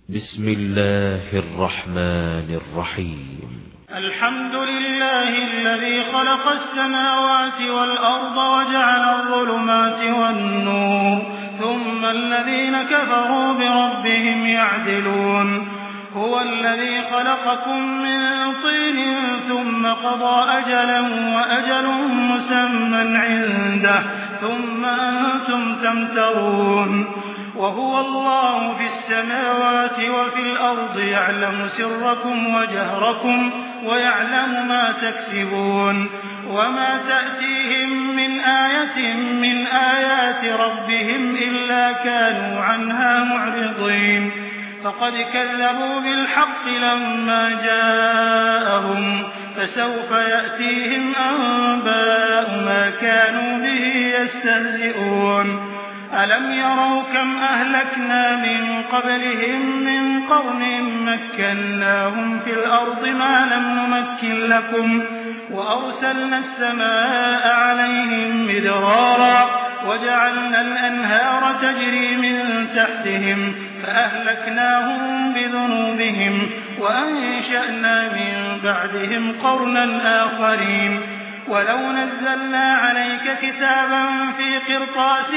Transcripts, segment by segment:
بسم الله الرحمن الرحيم. الحمد لله الذي خلق السماوات والأرض وجعل الظلمات والنور ثم الذين كفروا بربهم يعدلون. هو الذي خلقكم من طين ثم قضى أجلا وأجل مسمى عنده ثم أنتم تمترون. وهو الله في السماوات وفي الأرض يعلم سركم وجهركم ويعلم ما تكسبون. وما تأتيهم من آية من آيات ربهم إلا كانوا عنها معرضين. فقد كذبوا بالحق لما جاءهم فسوف يأتيهم أنباء ما كانوا به يستهزئون. ألم يروا كم أهلكنا من قبلهم من قرن مكناهم في الأرض ما لم نمكن لكم وأرسلنا السماء عليهم مدرارا وجعلنا الأنهار تجري من تحتهم فأهلكناهم بذنوبهم وأنشأنا من بعدهم قرنا آخرين. ولو نزلنا عليك كتابا في قرطاس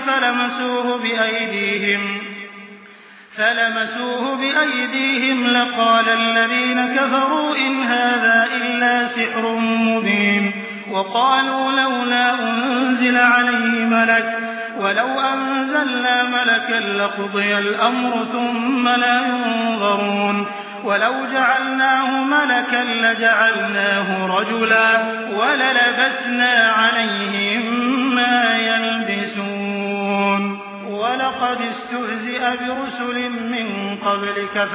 فلمسوه بأيديهم لقال الذين كفروا إن هذا إلا سحر مبين. وقالوا لولا أنزل عليه ملك ولو أنزلنا ملكا لقضي الأمر ثم لا ينظرون. ولو جعلناه ملكا لجعلناه رجلا وللبسنا عليهم ما يلبسون. ولقد استهزئ برسل من قبلك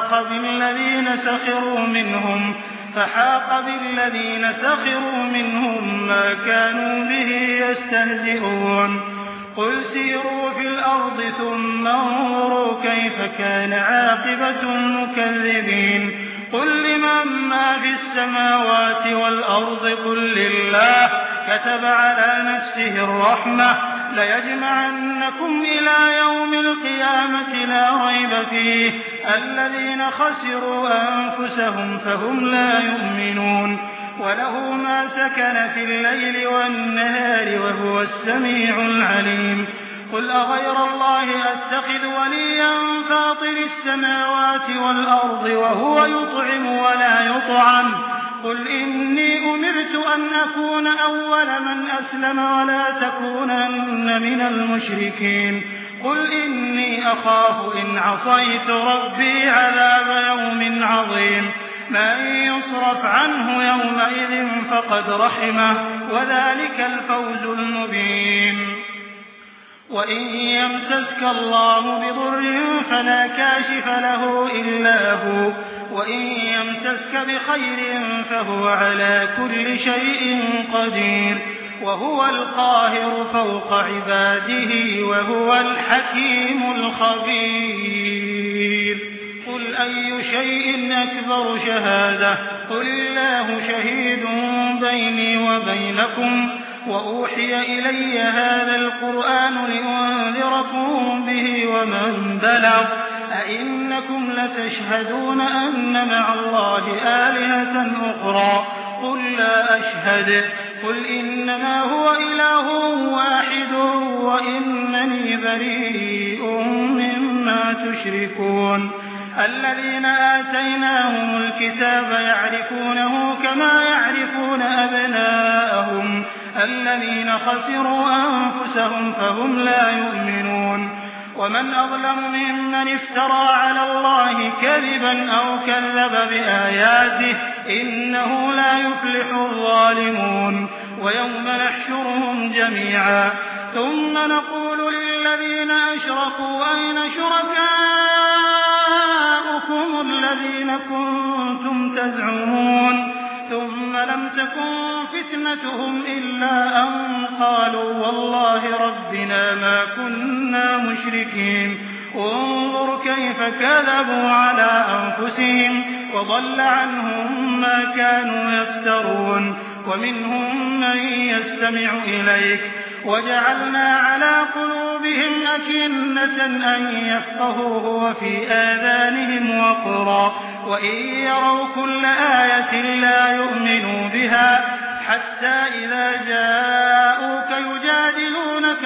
فحاق بالذين سخروا منهم ما كانوا به يستهزئون. قل سيروا في الأرض ثم انظروا كيف كان عاقبة المكذبين. قل لمن ما في السماوات والأرض قل لله كتب على نفسه الرحمة ليجمعنكم إلى يوم القيامة لا ريب فيه الذين خسروا أنفسهم فهم لا يؤمنون. وله ما سكن في الليل والنهار وهو السميع العليم. قل أغير الله أتخذ وليا فاطر السماوات والأرض وهو يطعم ولا يطعم. قل إني أمرت أن أكون أول من أسلم ولا تكونن من المشركين. قل إني أخاف إن عصيت ربي عذاب يوم عظيم. من يصرف عنه يومئذ فقد رحمه وذلك الفوز المبين. وإن يمسسك الله بضر فلا كاشف له إلا هو وإن يمسسك بخير فهو على كل شيء قدير وهو القاهر فوق عباده وهو الحكيم الخبير. قل أي شيء أكبر شهادة قل الله شهيد بيني وبينكم وأوحي إلي هذا القرآن لأنذركم به ومن بلغ أئنكم لتشهدون أن مع الله آلهة أخرى قل لا أشهد قل إنما هو إله واحد وإنني بريء مما تشركون. الذين آتيناهم الكتاب يعرفونه كما يعرفون أبناءهم الذين خسروا أنفسهم فهم لا يؤمنون. ومن أظلم ممن افترى على الله كذبا أو كذب بآياته إنه لا يفلح الظالمون. ويوم نحشرهم جميعا ثم نقول للذين أشركوا أين شركاؤكم الذين كنتم تزعمون ثم لم تكن فتنتهم إلا أن قالوا والله ربنا ما كنا مشركين. انظر كيف كذبوا على أنفسهم وضل عنهم ما كانوا يفترون. ومنهم من يستمع إليك وجعلنا على قلوبهم أكنة أن يفقهوه وفي آذانهم وقرا وإن يروا كل آية لا يؤمنوا بها حتى إذا جاءوك يجادلونك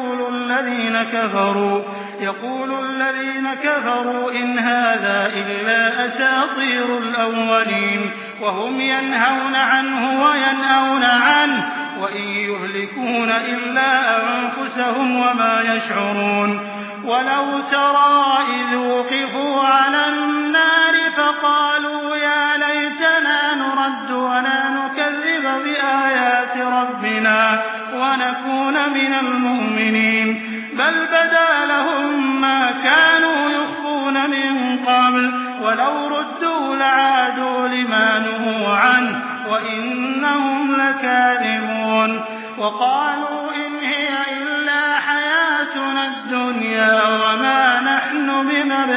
يقول الذين كفروا إن هذا إلا أساطير الأولين وهم ينهون عنه وينأون عنه وإن يهلكون إلا أنفسهم وما يشعرون ولو ترى إذ وقفوا على النار فقالوا يا ليتنا نرد ولا نكذب بآيات ربنا ونكون من المؤمنين بل بدا لهم ما كانوا يخفون من قبل ولو ردوا لعادوا لما نهوا عنه وإنهم لكاذبون وقالوا إن هي إلا حياتنا الدنيا وما نحن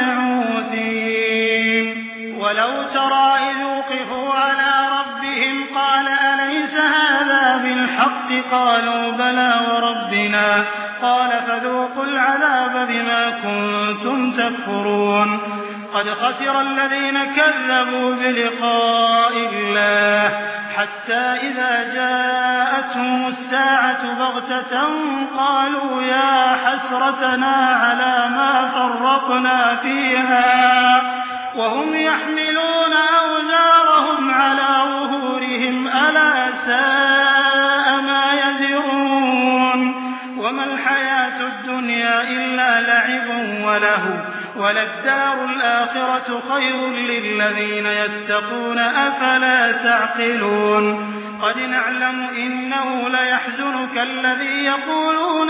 بمبعوثين ولو ترى إذ وقفوا على ربهم قال أليس هذا بالحق قالوا بلى وربنا قال فذوقوا العذاب بما كنتم تكفرون قد خسر الذين كذبوا بلقاء الله حتى إذا جاءتهم الساعة بغتة قالوا يا حسرتنا على ما فرطنا فيها وهم يحملون أوزارهم على ظهورهم ألا ساء ما يزرون وما الحياة الدنيا إلا لعب وله وللدار الآخرة خير للذين يتقون أفلا تعقلون قد نعلم إنه ليحزنك الذي يقولون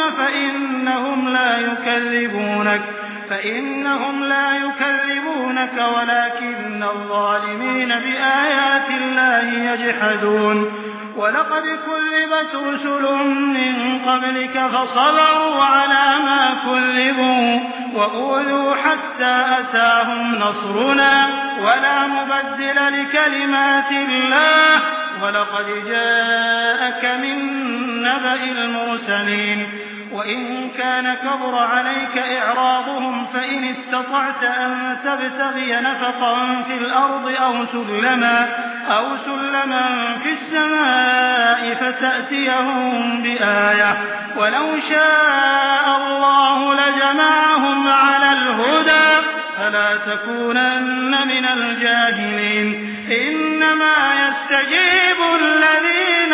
فإنهم لا يكذبونك ولكن الظالمين بآيات الله يجحدون ولقد كذبت رسل من قبلك فصبروا على ما كذبوا وأوذوا حتى أتاهم نصرنا ولا مبدل لكلمات الله ولقد جاءك من نبأ المرسلين وإن كان كبر عليك إعراضهم فإن استطعت أن تبتغي نفقا في الأرض أو سلما في السماء فتأتيهم بآية ولو شاء الله لجمعهم على الهدى فلا تكونن من الجاهلين إنما يستجيب الذين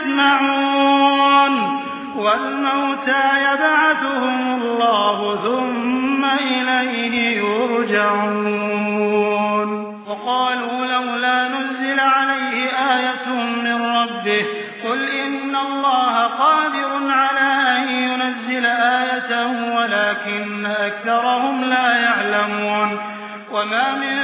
يسمعون والموتى يبعثهم الله ثم إليه يرجعون وقالوا لولا نزل عليه آية من ربه قل إن الله قادر على أن ينزل آية ولكن أكثرهم لا يعلمون وما من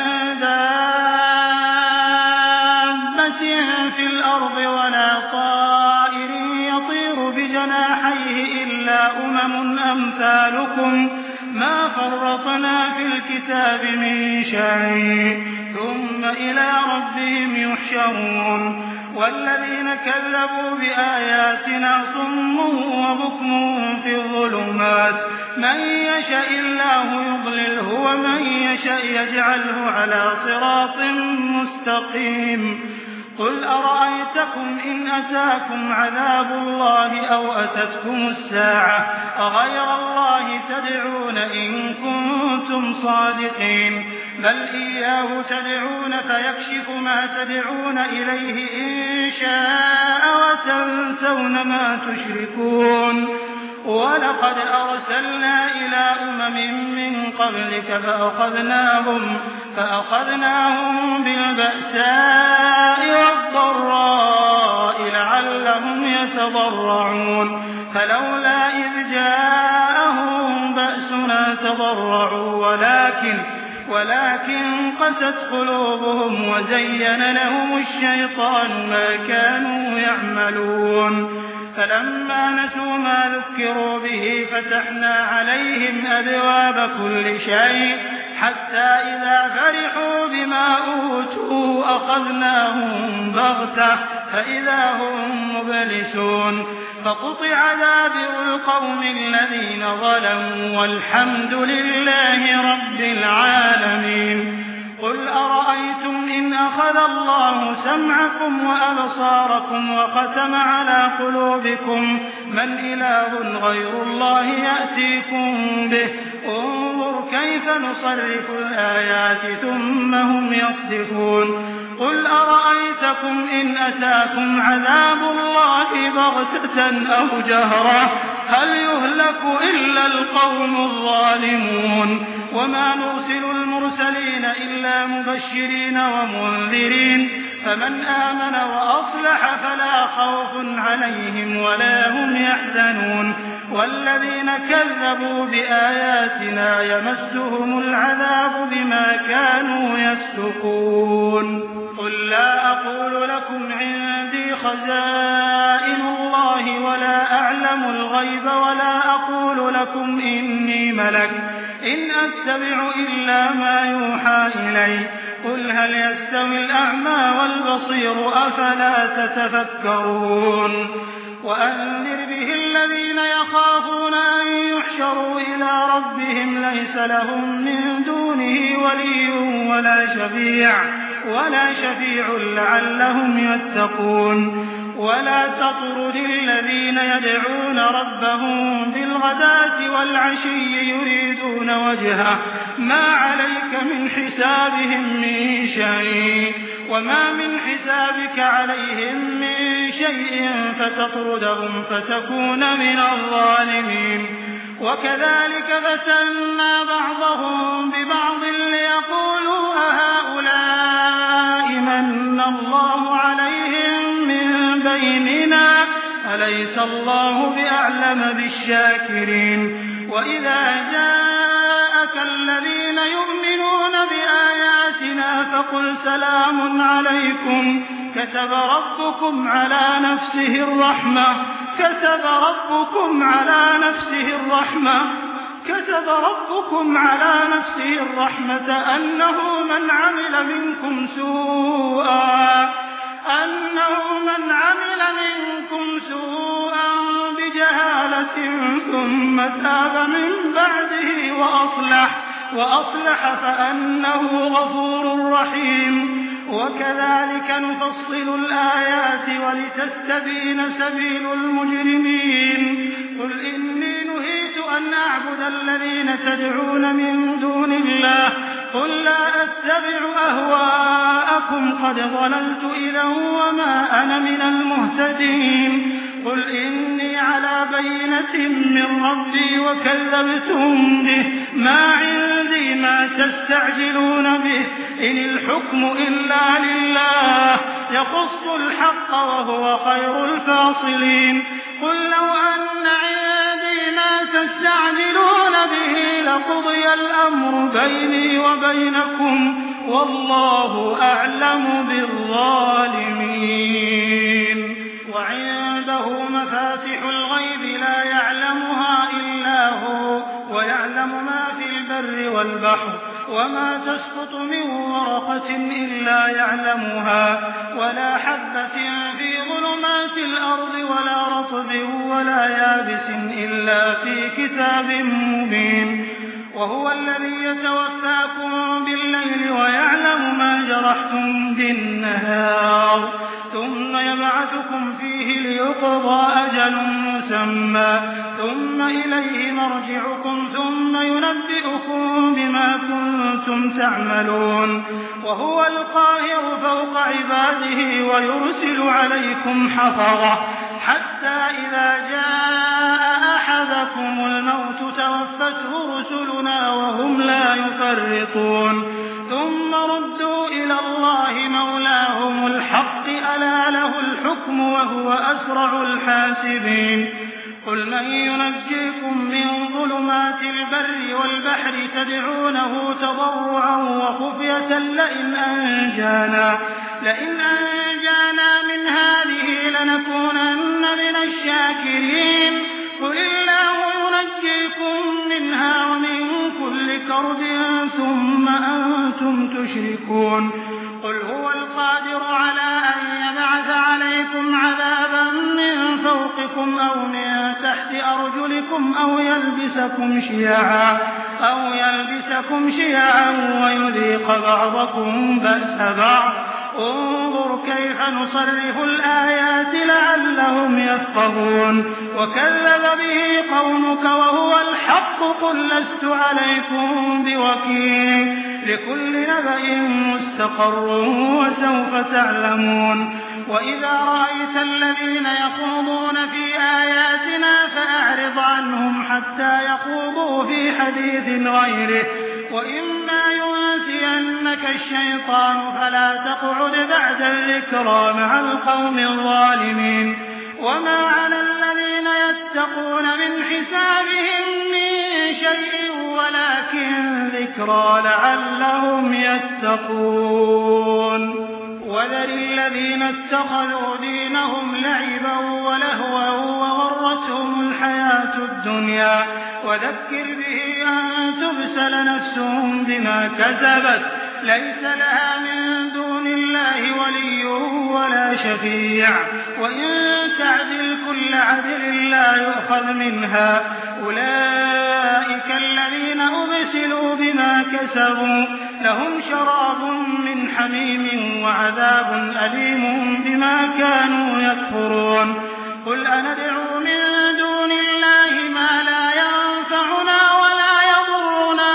دابة في الأرض ولا طائر يطير بجناحيه إلا أمم أمثالكم ما فرطنا في الكتاب من شيء ثم إلى ربهم يحشرون والذين كذبوا بآياتنا صم وبكم في الظلمات من يشاء الله يضلله ومن يشاء يجعله على صراط مستقيم قل أرأيتكم إن أتاكم عذاب الله أو أتتكم الساعة أغير الله تدعون إن كنتم صادقين بل إياه تدعون فيكشف ما تدعون إليه إن شاء وتنسون ما تشركون ولقد أرسلنا إلى من قبلك فأخذناهم بالبأساء والضراء لعلهم يتضرعون فلولا إذ جاءهم بأسنا تضرعوا ولكن قست قلوبهم وزين لهم الشيطان ما كانوا يعملون فلما نسوا ما ذكروا به فتحنا عليهم أبواب كل شيء حتى إذا فرحوا بما أوتوا أخذناهم بغتة فإذا هم مبلسون فقطع دابر القوم الذين ظلموا والحمد لله رب العالمين. قل أرأيتم إن أخذ الله سمعكم وأبصاركم وختم على قلوبكم من إله غير الله يأتيكم به انظر كيف نصرف الآيات ثم هم يصدفون. قل أرأيتكم إن أتاكم عذاب الله بغتة أو جهرة هل يهلك إلا القوم الظالمون. وما نرسل المرسلين إلا مبشرين ومنذرين فمن آمن وأصلح فلا خوف عليهم ولا هم يحزنون. والذين كذبوا بآياتنا يمسهم العذاب بما كانوا يفسقون. قل لا أقول لكم عندي خزائن الله ولا أعلم الغيب ولا أقول لكم إني ملك إن أتبع إلا ما يوحى إلي. قل هل يستوي الأعمى والبصير أفلا تتفكرون. وأنذر به الذين يخافون أن يحشروا إلى ربهم ليس لهم من دونه ولي ولا شفيع لعلهم يتقون. ولا تطرد الذين يدعون ربهم بالغداة والعشي يريدون وجهه ما عليك من حسابهم من شيء وما من حسابك عليهم من شيء فتطردهم فتكون من الظالمين. وكذلك فتنا بعضهم ببعض ليقولوا أهؤلاء من الله عليهم من بيننا أليس الله بأعلم بالشاكرين. وإذا جاءك الذين يؤمنون بآياتنا فقل سلام عليكم كتب ربكم على نفسه الرحمة أنه من عمل منكم سوءا بجهالة ثم تاب من بعده وأصلح فأنه غفور رحيم. وكذلك نفصل الآيات ولتستبين سبيل المجرمين. قل إني نهيت أن أعبد الذين تدعون من دون الله قل لا أتبع أهواءكم قد ضللت إذا وما أنا من المهتدين. قل إني على بينة من ربي وكذبتم به ما عندي ما تستعجلون به إن الحكم إلا لله يقص الحق وهو خير الفاصلين. قل لو أن عندي ما تستعجلون به لقضي الأمر بيني وبينكم والله أعلم بالظالمين. وعنده مفاتح الغيب لا يعلمها إلا هو ويعلم ما في البر والبحر وما تسقط من ورقة إلا يعلمها ولا حبة في ظلمات الأرض ولا رطب ولا يابس إلا في كتاب مبين. وهو الذي يتوفاكم بالليل ويعلم ما جرحتم بالنهار ثم يبعثكم فيه ليقضى أجل مسمى ثم إليه مرجعكم ثم ينبئكم بما كنتم تعملون. وهو القاهر فوق عباده ويرسل عليكم حفظة حتى إذا جاء أحدكم الموت توفته رسلنا وهم لا يفرطون ثم ردوا إلى الله مولاهم الحق ألا له الحكم وهو أسرع الحاسبين. قل من ينجيكم من ظلمات البر والبحر تدعونه تضرعا وخفية لئن أنجانا من هذه لنكونن من الشاكرين. قل الله ينجيكم منها ومن كل كرب ثم أنتم تشركون. قل هو القادر على أن يبعث عليكم عذابا من فوقكم أو من تحت أرجلكم أو يلبسكم شيعا ويذيق بعضكم بأس بعض انظر كيف نصرف الآيات لعلهم يفقهون وكذب به قومك وهو الحق قل لست عليكم بوكيل لكل نبأ مستقر وسوف تعلمون وإذا رأيت الذين يخوضون في آياتنا فأعرض عنهم حتى يخوضوا في حديث غيره وإما ينسينك الشيطان فلا تقعد بعد الذكرى مع القوم الظالمين وما على الذين يتقون من حسابهم من شيء ولكن ذكرى لعلهم يتقون وذر الذين اتخذوا دينهم لعبا ولهوا وغرتهم الحياة الدنيا وذكر به أن تبسل نفس بما كسبت ليس لها من دون الله ولي ولا شفيع وإن تعدل كل عدل لا يؤخذ منها أولئك الذين أبسلوا بما كسبوا لهم شراب من حميم وعذاب أليم بما كانوا يكفرون قل أندعو من دون الله ما لا ينفعنا ولا يضرنا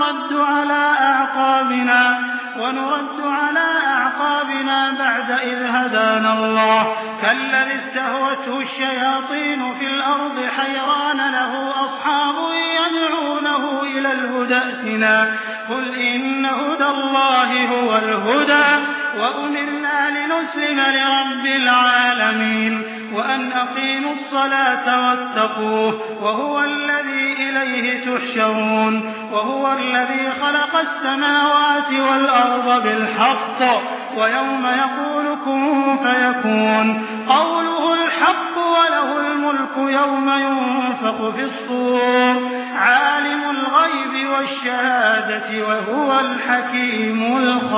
ونرد على أعقابنا بعد إذ هدانا الله كالذي استهوته الشياطين في الأرض حيران له أصحاب يدعونه إلى الهدى ائتنا قل إن هدى الله هو الهدى وأمرنا لنسلم لرب العالمين وأن أقيموا الصلاة واتقوه وهو الذي إليه تحشرون وهو الذي خلق السماوات والأرض بالحق ويوم يقول كن فيكون قوله الحق وله الملك يوم ينفخ في الصور عالم الغيب والشهادة وهو الحكيم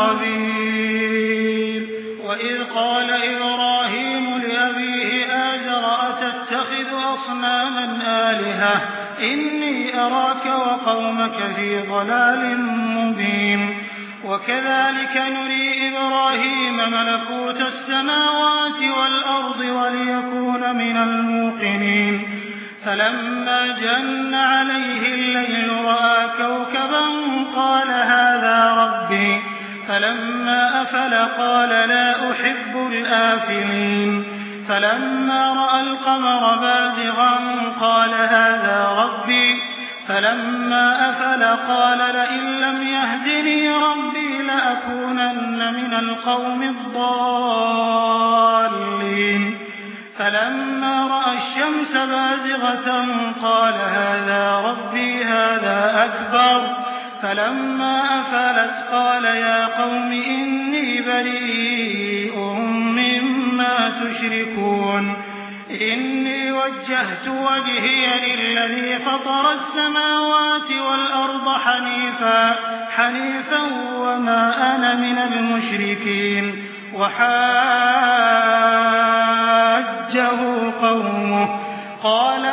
الخبير وإذ قال إبراهيم لأبيه آزر أتتخذ أصناما آلهة إني أراك وقومك في ضلال مبين وكذلك نري إبراهيم ملكوت السماوات والأرض وليكون من الموقنين فلما جن عليه الليل رأى كوكبا قال هذا ربي فلما أفل قال لا أحب الآفلين فلما رأى القمر بازغا قال هذا ربي فلما أفل قال لئن لم يهدني ربي لأكونن من القوم الضالين فلما رأى الشمس بازغة قال هذا ربي هذا أكبر فلما أفلت قال يا قوم إني بريء مما تشركون إني وجهت وجهي للذي فطر السماوات والأرض حنيفا وما أنا من المشركين وحاجه قومه قال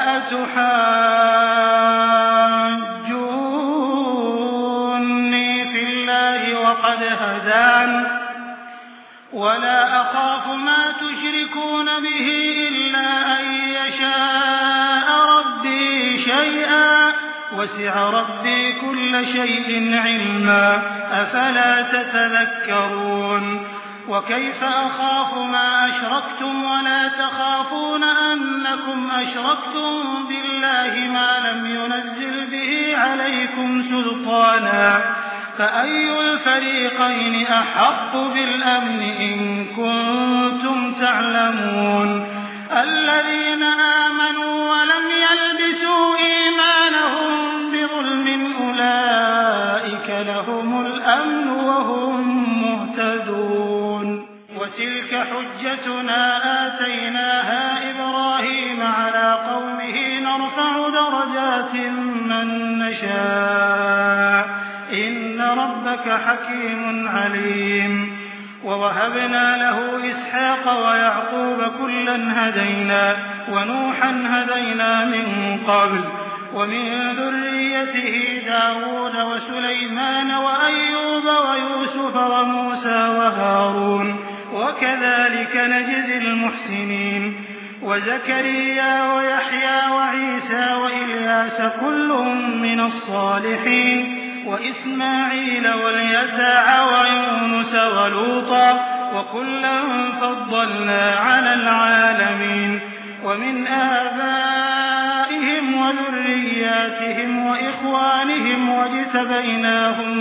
أتحاجوني في الله وقد هدان ولا أخاف ما تشركون به إلا أن يشاء ربي شيئا وسع ربي كل شيء علما أفلا تتذكرون وكيف أخاف ما أشركتم ولا تخافون أنكم أشركتم بالله ما لم ينزل به عليكم سلطانا فأي الفريقين أحق بالأمن إن كنتم تعلمون الذين آمنوا ولم يلبسوا إيمانهم بظلم أولئك لهم الأمن وهم مهتدون وتلك حجتنا آتيناها إبراهيم على قومه نرفع درجات من نشاء إن ربك حكيم عليم ووهبنا له إسحاق ويعقوب كلا هدينا ونوحا هدينا من قبل ومن ذريته داود وسليمان وأيوب ويوسف وموسى وهارون وكذلك نجزي المحسنين وزكريا ويحيى وعيسى وإلياس كل من الصالحين وإسماعيل واليسع ويونس ولوطا وكلا فضلنا على العالمين ومن آبائهم وذرياتهم وإخوانهم واجتبيناهم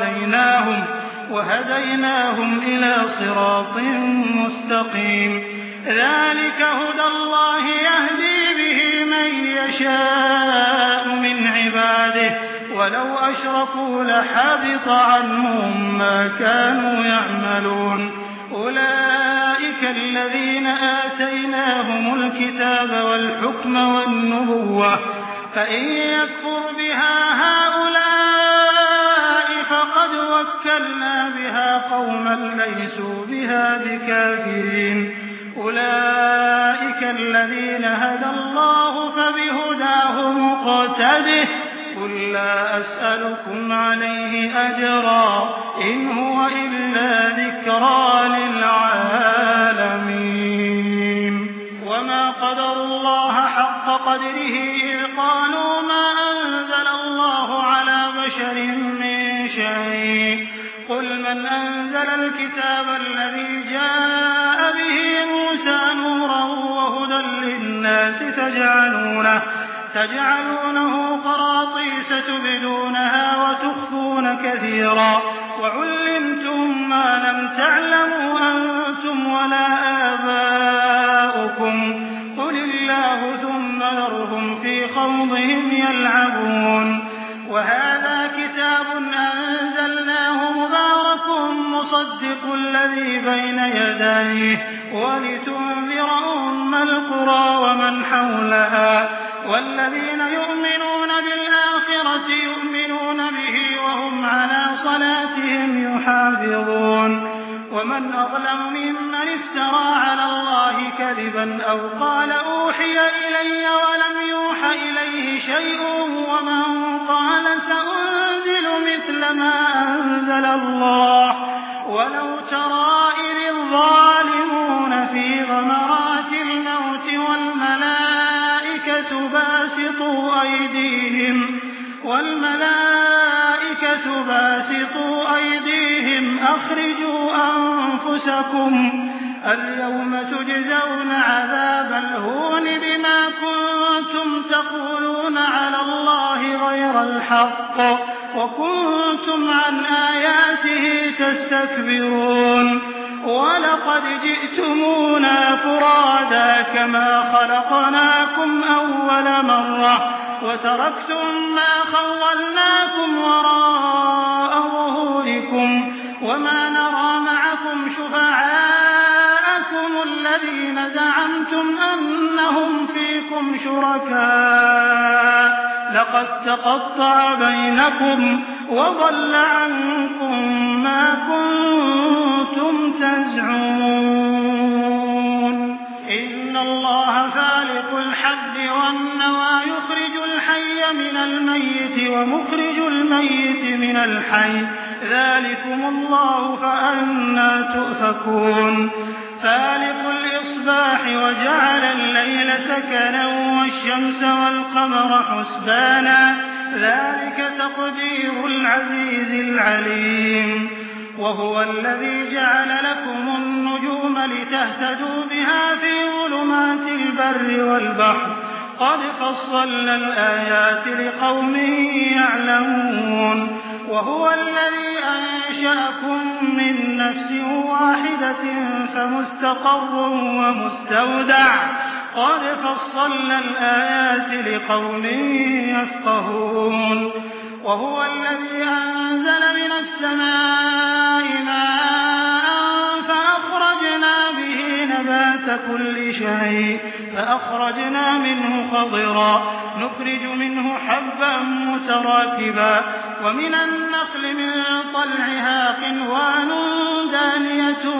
وهديناهم إلى صراط مستقيم ذلك هدى الله يهدي به من يشاء من عباده ولو أشركوا لحبط عنهم ما كانوا يعملون أولئك الذين آتيناهم الكتاب والحكم والنبوة فإن يكفر بها هؤلاء فقد وكلنا بها قوما ليسوا بها بكافرين أولئك الذين هدى الله فبهداه مقتده قل لا أسألكم عليه أجرا إن هو إلا ذكرى للعالمين وما قدروا الله حق قدره إذ قالوا ما أنزل الله على بشر من شيء قل من أنزل الكتاب الذي جاء به موسى نورا وهدى للناس تجعلونه قراطيس تبدونها وتخفون كثيرا وعلمتم ما لم تعلموا أنتم ولا آباؤكم قل الله ثم ذرهم في خوضهم يلعبون وهذا كتاب أنزلناه مبارك مصدق الذي بين يديه ولتنذر أم القرى ومن حولها والذين يؤمنون بالآخرة يؤمنون به وهم على صلاتهم يحافظون ومن أظلم ممن افترى على الله كذبا أو قال أوحي إلي ولم يوح إليه شيء ومن قال سأنزل مثل ما أنزل الله ولو ترى إذ الظالمون في غمرات الموت والملائكة باسطوا أيديهم أخرجوا أنفسكم اليوم تجزون عذاب الهون بما كنتم تقولون على الله غير الحق وكنتم عن آياته تستكبرون ولقد جئتمونا فرادا كما خلقناكم أول مرة وتركتم ما خولناكم وراء ظهوركم وما نرى معكم شفعاءكم الذين زعمتم أنهم فيكم شركاء لقد تقطع بينكم وضل عنكم ما كنتم تزعمون إن الله فالق الحب والنوى يخرج الحي من الميت ومخرج الميت من الحي ذلكم الله فأنى تؤفكون فالق الإصباح وجعل الليل سكنا والشمس والقمر حسبانا ذلك تقدير العزيز العليم وهو الذي جعل لكم النجوم لتهتدوا بها في ظلمات البر والبحر قد فصلنا الآيات لقوم يعلمون وهو الذي أنشأكم من نفس واحدة فمستقر ومستودع قد فصلنا الآيات لقوم يفقهون وهو الذي أنزل من السماء ماء فأخرجنا به نبات كل شيء فأخرجنا منه خضرا نخرج منه حبا متراكبا ومن النخل من طلعها قنوان دانية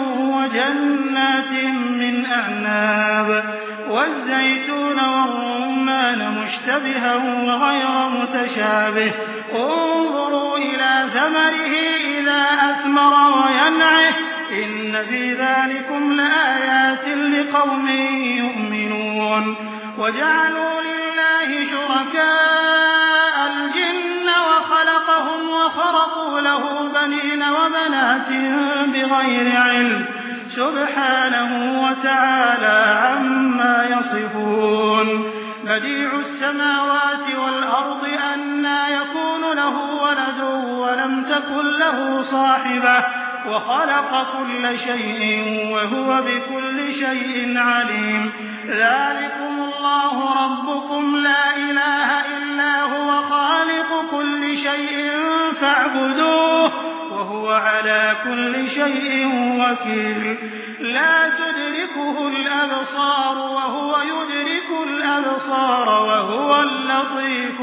وجنات من أعناب والزيتون والرمان مشتبها وغير متشابه انظروا إلى ثمره إذا أثمر وينعه إن في ذلكم لآيات لقوم يؤمنون وجعلوا لله شركاء الجن وخلقهم وخرقوا له بنين وبنات بغير علم سبحانه وتعالى عما يصفون بديع السماوات والأرض أنى يكون له ولد ولم تكن له صاحبة وخلق كل شيء وهو بكل شيء عليم ذلكم الله ربكم لا إله إلا هو خالق كل شيء فاعبدوه وهو على كل شيء وكيل لا تدركه الأبصار وهو يدرك الأبصار وهو اللطيف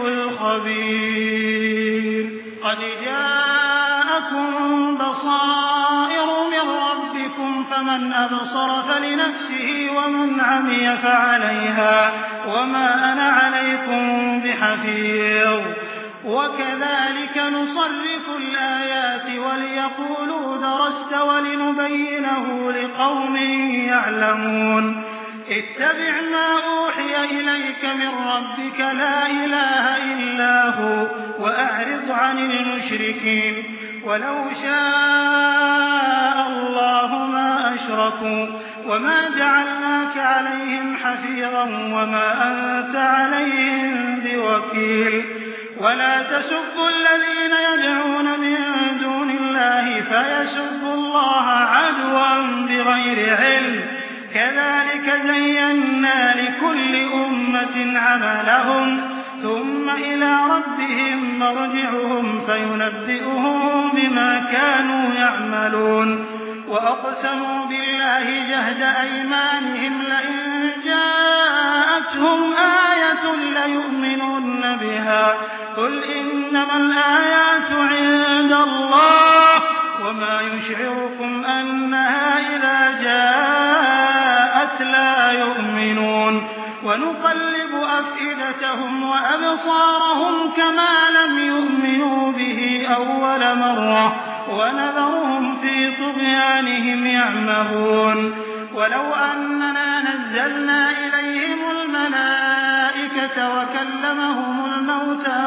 الخبير قد جاءكم بصائر من ربكم فمن أبصر فلنفسه ومن عمي فعليها وما أنا عليكم بحفيظ وكذلك نصرف الآيات وليقولوا درست ولنبينه لقوم يعلمون اتبع ما أوحي إليك من ربك لا إله إلا هو وأعرض عن المشركين ولو شاء الله ما أشركوا وما جعلناك عليهم حفيظا وما أنت عليهم بوكيل ولا تسبوا الذين يدعون من دون الله فيسبوا الله عدوا بغير علم كذلك زينا لكل أمة عملهم ثم إلى ربهم مرجعهم فينبئهم بما كانوا يعملون وأقسموا بالله جهد أيمانهم لئن جاءتهم آية ليؤمنن بها قل إنما الآيات عند الله وما يشعركم أنها إذا جاءت لا يؤمنون ونقلب أفئدتهم وأبصارهم كما لم يؤمنوا به أول مرة ونذرهم في طغيانهم يعمهون ولو أننا نزلنا إليهم الملائكة وكلمهم الموتى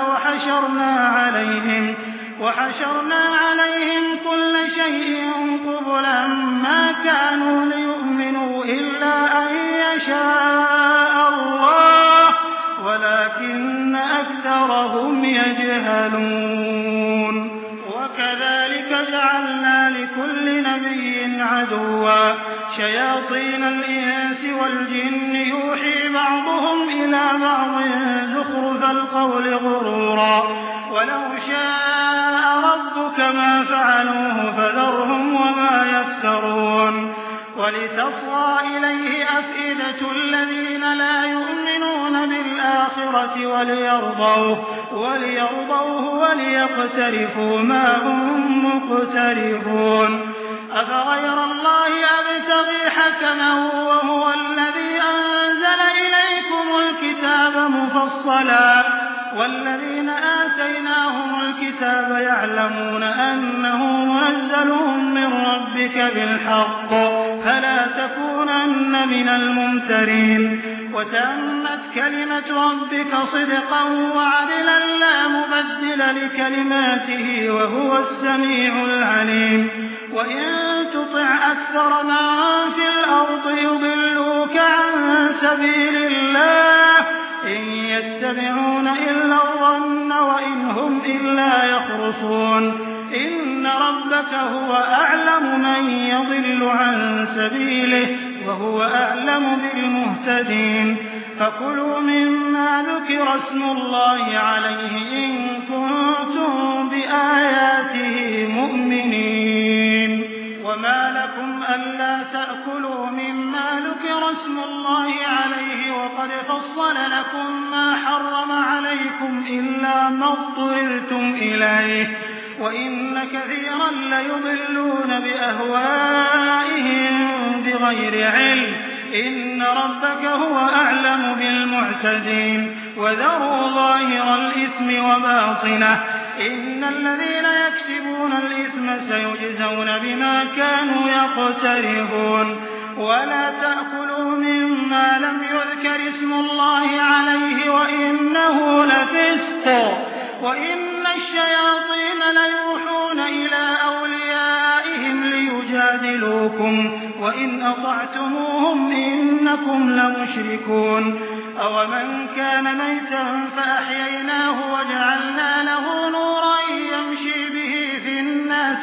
وحشرنا عليهم كل شيء قبلا ما كانوا ليؤمنوا إلا أن يشاء الله ولكن أكثرهم يجهلون وكذلك جعلنا لكل نبي عدوا شياطين الإنس والجن يوحي بعضهم إلى بعض زخرف القول غرورا ولو شاء ربك ما فعلوه فذرهم وما يفترون ولتصغى إليه أفئدة الذين لا يؤمنون بالآخرة وليرضوه وليقترفوا ما هم مقترفون أفغير الله أبتغي حكما وهو الذي أنزل إليكم الكتاب مفصلا والذين آتيناهم الكتاب يعلمون أنه منزل من ربك بالحق فلا تكونن من الممترين وتمت كلمة ربك صدقا وعدلا لا مبدل لكلماته وهو السميع العليم وإن تطع أكثر من في الأرض يضلوك عن سبيل الله إن يتبعون إلا الظن وإن هم إلا يخرصون إن ربك هو أعلم من يضل عن سبيله وهو أعلم بالمهتدين فكلوا مما ذكر اسم الله عليه إن كنتم بآياته مؤمنين وما لكم ألا تأكلوا مما ذكر اسم الله عليه وقد فصل لكم ما حرم عليكم إلا ما اضطررتم إليه وإن كثيرا ليضلون بأهوائهم بغير علم إن ربك هو أعلم بالمعتدين وذروا ظاهر الإثم وباطنه إن الذين يكسبون الإثم سيجزون بما كانوا يقترفون ولا تأكلوا مما لم يذكر اسم الله عليه وإنه لفسق وإن الشياطين ليوحون إلى أوليائهم ليجادلوكم وإن أطعتموهم إنكم لمشركون أومن كان ميتا فأحييناه وجعلنا له نورا يمشي به في الناس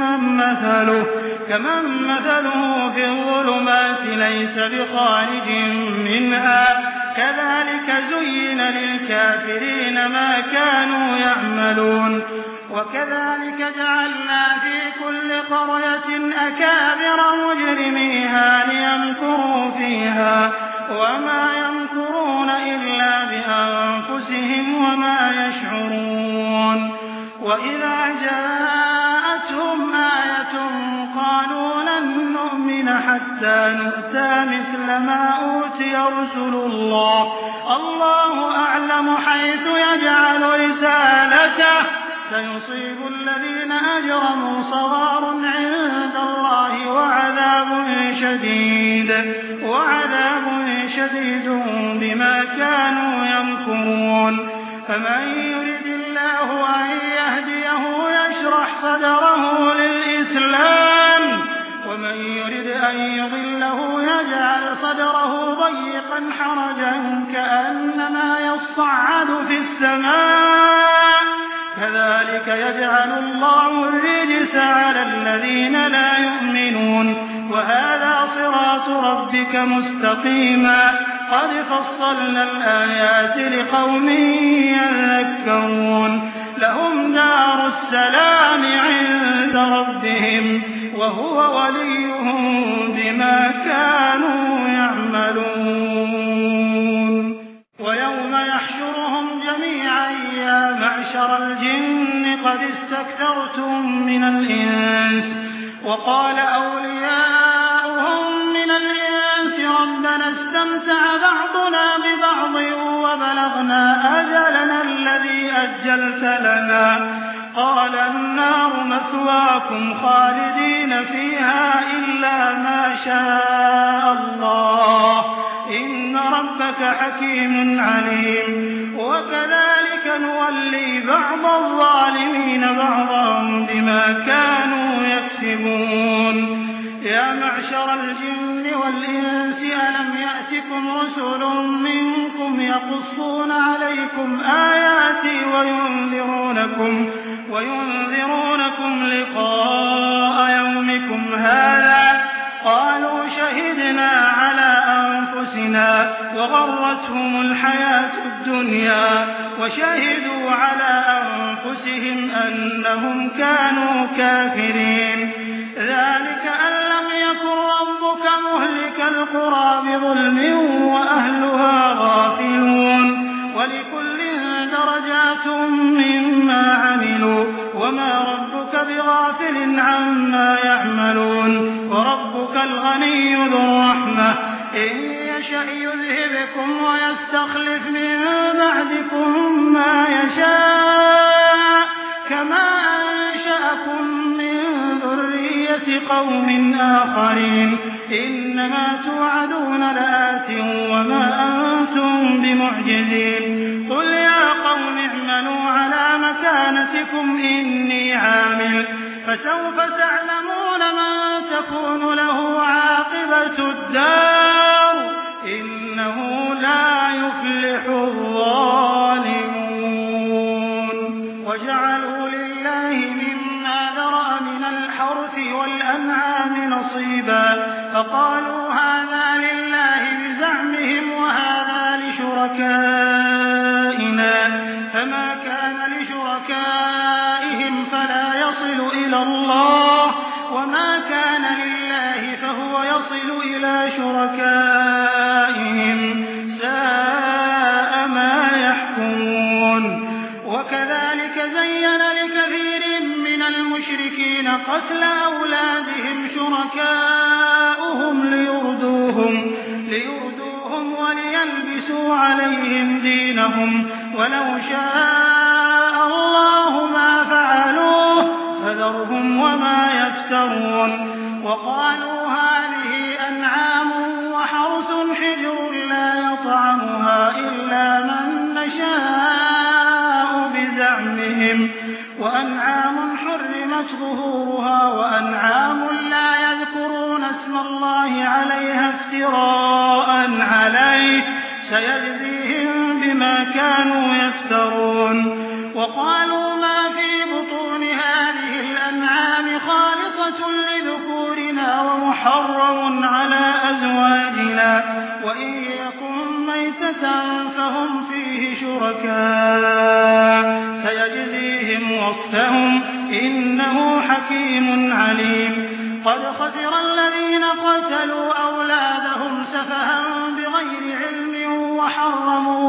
كمن مثله في الظلمات ليس بخارج منها كذلك زين للكافرين ما كانوا يعملون وكذلك جعلنا في كل قرية أكابر مجرميها ليمكروا فيها وما يمكرون إلا بأنفسهم وما يشعرون وإذا جاءتهم آية قالوا لن نؤمن حتى نؤتى مثل ما أوتي رسل الله أعلم حيث يجعل رسالته سيصيب الذين أجرموا صغار عند الله وعذاب شديد بما كانوا يمكرون فمن يرد الله أن يهديه يشرح صدره للإسلام ومن يرد أن يضله يجعل صدره ضيقا حرجا كأنما يصعد في السماء كذلك يجعل الله الرجس على الذين لا يؤمنون وهذا صراط ربك مستقيما قد فصلنا الآيات لقوم يذكرون لهم دار السلام عند ربهم وهو وليهم بما كانوا يعملون ويوم يحشرهم جميعا يا معشر الجن قد استكثرتم من الإنس وقال أولياؤهم من الإنس ربنا استمتع بعضنا ببعض وبلغنا أجلنا الذي أجلت لنا قال النار مثواكم خالدين فيها إلا ما شاء الله إن ربك حكيم عليم وكذلك نولي بعض الظالمين بعضا بما كانوا يكسبون يا معشر الجن والإنس ألم يأتكم رسل منكم يقصون عليكم آياتي وينذرونكم لقاء يومكم هذا قالوا شهدنا على أنفسنا وغرتهم الحياة الدنيا وشهدوا على أنفسهم أنهم كانوا كافرين ذلك أن لم يكن ربك مهلك القرى بظلم وأهلها غافلون ولكل درجات مما عملوا وما ربك بغافل عما يعملون وربك الغني ذو الرحمة إن يشأ يذهبكم ويستخلف من بعدكم ما يشاء كما أنشأكم من ذرية قوم آخرين إنما توعدون لآت وما أنتم بمعجزين قل يا قوم اعملوا على مكانتكم إني عامل فسوف تعلمون من تكون له عاقبة الدار إنه لا يفلح الظالمون وجعلوا لله مما ذرأ من الحرث والأنعام نصيبا فقالوا هذا لله بزعمهم وهذا لشركائنا فما كان لشركائهم فلا يصل إلى الله وما كان لله فهو يصل إلى شركائهم ساء ما يحكمون وكذلك زين لكثير من المشركين قتل أولادهم شركاؤهم ليردوهم ليردوهم وليلبسوا عليهم دينهم ولو شاء الله ما فعلوه فذرهم وما يفترون وقالوا هذه أنعام وحرث حجر لا يطعمها إلا من نشاء بزعمهم وأنعام حرمت ظهورها وأنعام لا يذكرون اسم الله عليها افتراء عليه سيجزيهم بما كانوا يفترون وقالوا ما في بطون هذه الأنعام خالصة لذكورنا ومحرم على أزواجنا وإن يكن ميتة فهم فيه شركاء سيجزيهم وصفهم إنه حكيم عليم قد خسر الذين قتلوا أولادهم سفها بغير علم وحرموا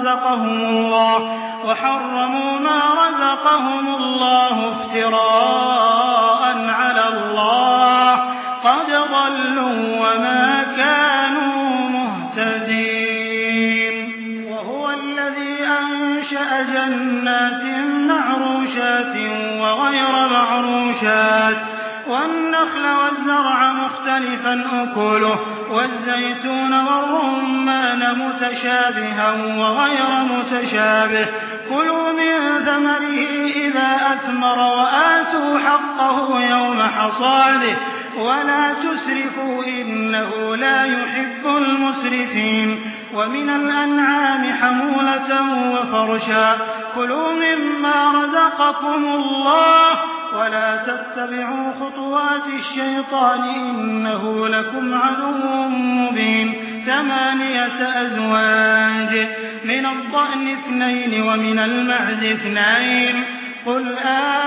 ما رزقهم الله افتراء على الله قد ضلوا وما كانوا مهتدين وهو الذي أنشأ جنات معروشات وغير معروشات والنخل والزرع مختلفا أكله والزيتون والرمان متشابها وغير متشابه كلوا من ثمره إذا أثمر وآتوا حقه يوم حصاده ولا تسرفوا إنه لا يحب المسرفين ومن الأنعام حمولة وفرشا كلوا مما رزقكم الله ولا تتبعوا خطوات الشيطان إنه لكم عدو مبين 8 أزواج من الضأن 2 ومن المعز 2 قل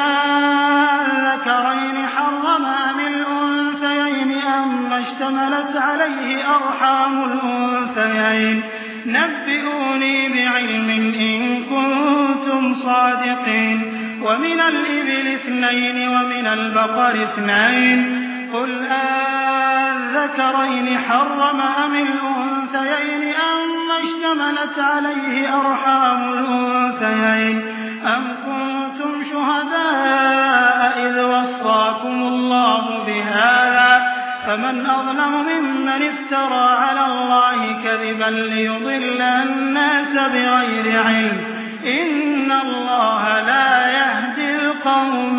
أذكرين حرم أم الأنثيين أم اشتملت عليه أرحام الأنثيين نبئوني بعلم إن كنتم صادقين ومن الإبل 2 ومن البقر 2 قل أذكرين حرم أم الأنثيين أم اشتملت عليه أرحام الأنثيين أم كنتم شهداء إذ وصاكم الله بهذا فمن أظلم ممن افترى على الله كذبا ليضل الناس بغير علم إن الله لا يهدي القوم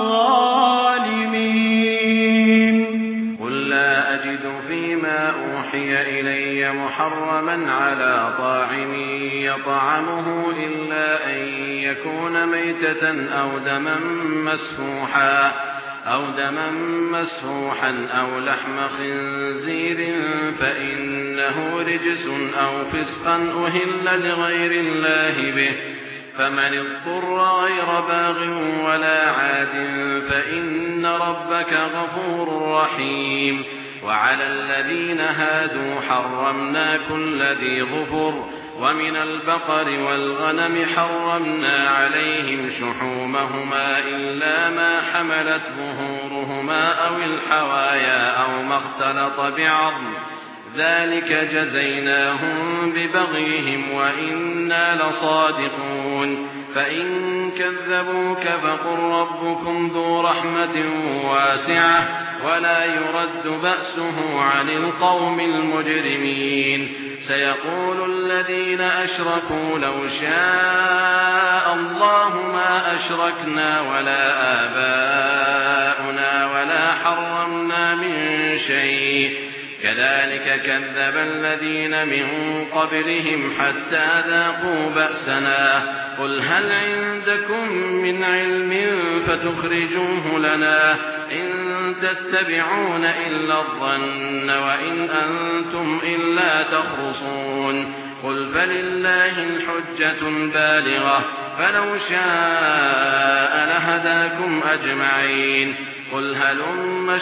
الظالمين قل لا أجد فيما أوحي إلي محرما على طاعم يطعمه إلا أن يكون ميتة أو دما مسفوحا أو لحم خنزير فإنه رجس أو فسقا أهل لغير الله به فمن اضطر غير باغ ولا عاد فإن ربك غفور رحيم وعلى الذين هادوا حرمنا كل ذي ظفر ومن البقر والغنم حرمنا عليهم شحومهما إلا ما حملت ظهورهما أو الحوايا أو ما اختلط بعظم ذلك جزيناهم ببغيهم وإنا لصادقون فإن كذبوك فقل ربكم ذو رحمة واسعة ولا يرد بأسه عن القوم المجرمين سيقول الذين أشركوا لو شاء الله ما أشركنا ولا آباؤنا ولا حرمنا من شيء كذلك كذب الذين من قبلهم حتى ذاقوا بأسنا قل هل عندكم من علم فتخرجوه لنا إن تتبعون إلا الظن وإن أنتم إلا تخرصون قل فلله الحجة البالغة فلو شاء لهداكم أجمعين قل هلم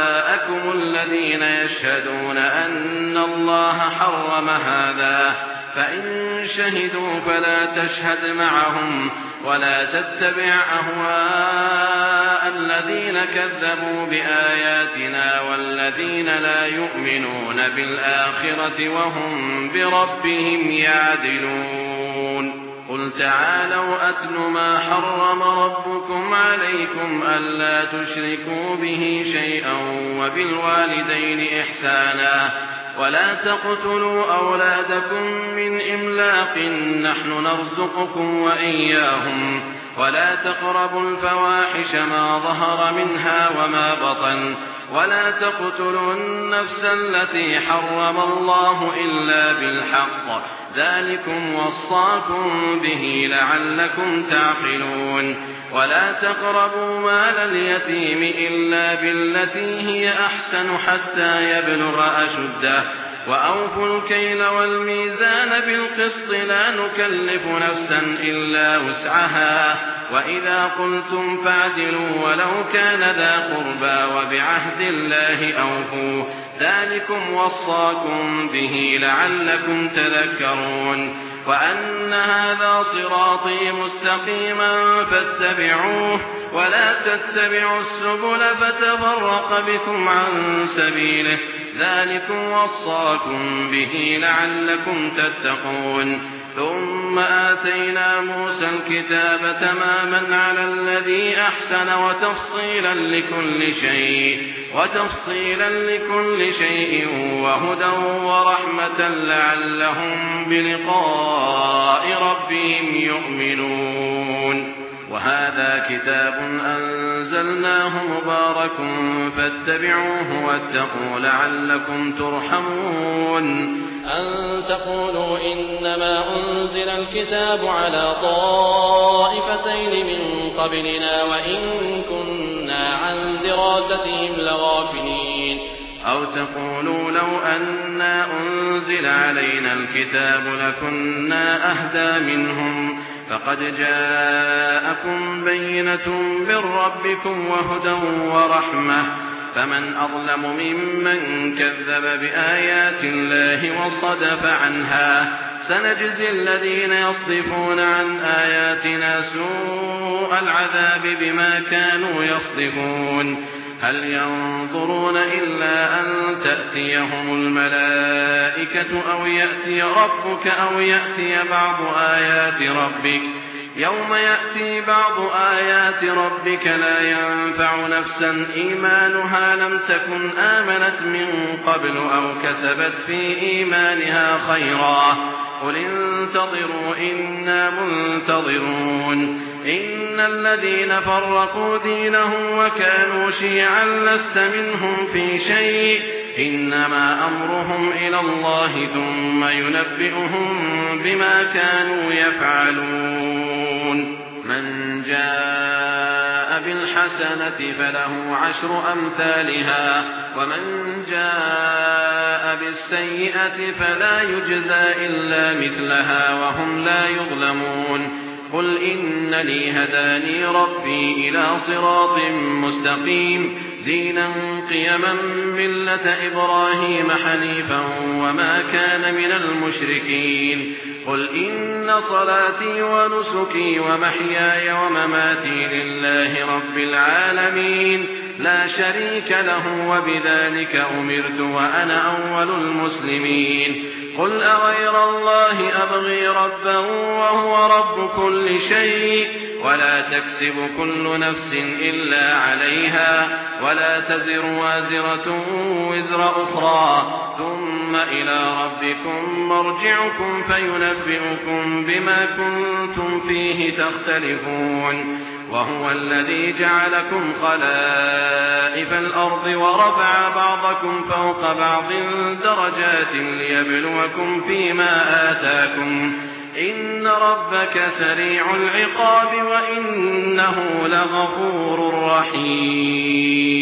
شهداءكم الذين يشهدون أن الله حرم هذا فإن شهدوا فلا تشهد معهم ولا تتبع أهواء الذين كذبوا بآياتنا والذين لا يؤمنون بالآخرة وهم بربهم يعدلون قل تعالوا أتل ما حرم ربكم عليكم ألا تشركوا به شيئا وبالوالدين إحسانا ولا تقتلوا أولادكم من إملاق نحن نرزقكم وإياهم ولا تقربوا الفواحش ما ظهر منها وما بطن ولا تقتلوا النفس التي حرم الله إلا بالحق ذلكم وصاكم به لعلكم تعقلون ولا تقربوا مال اليتيم إلا بالتي هي أحسن حتى يبلغ أشده وأوفوا الكيل والميزان بالقسط لا نكلف نفسا إلا وسعها وإذا قلتم فاعدلوا ولو كان ذا قربى وبعهد الله أوفوا ذلكم وصاكم به لعلكم تذكرون وأن هذا صراطي مستقيما فاتبعوه ولا تتبعوا السبل فتفرق بكم عن سبيله ذلكم وصاكم به لعلكم تتقون ثم آتينا موسى الكتاب تماما على الذي أحسن وتفصيلا لكل شيء وهدى ورحمة لعلهم بلقاء ربهم يؤمنون وهذا كتاب أنزلناه مبارك فاتبعوه واتقوا لعلكم ترحمون أن تقولوا إنما أنزل الكتاب على طائفتين من قبلنا وإن كنا عن دراستهم لغافلين أو تقولوا لو أنا أنزل علينا الكتاب لكنا أهدى منهم فقد جاءكم بينة من ربكم وهدى ورحمة فمن أظلم ممن كذب بآيات الله وصدف عنها سنجزي الذين يصدفون عن آياتنا سوء العذاب بما كانوا يصدفون هل ينظرون إلا أن تأتيهم الملائكة أو يأتي ربك أو يأتي بعض آيات ربك يوم يأتي بعض آيات ربك لا ينفع نفسا إيمانها لم تكن آمنت من قبل أو كسبت في إيمانها خيرا قل انتظروا إنا منتظرون إن الذين فرقوا دينهم وكانوا شيعا لست منهم في شيء إنما أمرهم إلى الله ثم ينبئهم بما كانوا يفعلون من جاء بالحسنة فله 10 أمثالها ومن جاء بالسيئة فلا يجزى إلا مثلها وهم لا يظلمون قل إنني هداني ربي إلى صراط مستقيم دينا قيما ملة إبراهيم حنيفا وما كان من المشركين قل إن صلاتي ونسكي ومحياي ومماتي لله رب العالمين لا شريك له وبذلك أمرت وأنا أول المسلمين قل أغير الله أبغي ربا وهو رب كل شيء ولا تكسب كل نفس إلا عليها ولا تزر وازرة وزر أخرى ثم إلى ربكم مرجعكم فينبئكم بما كنتم فيه تختلفون وهو الذي جعلكم خلائف الأرض ورفع بعضكم فوق بعض درجات ليبلوكم فيما آتاكم إن ربك سريع العقاب وإنه لغفور رحيم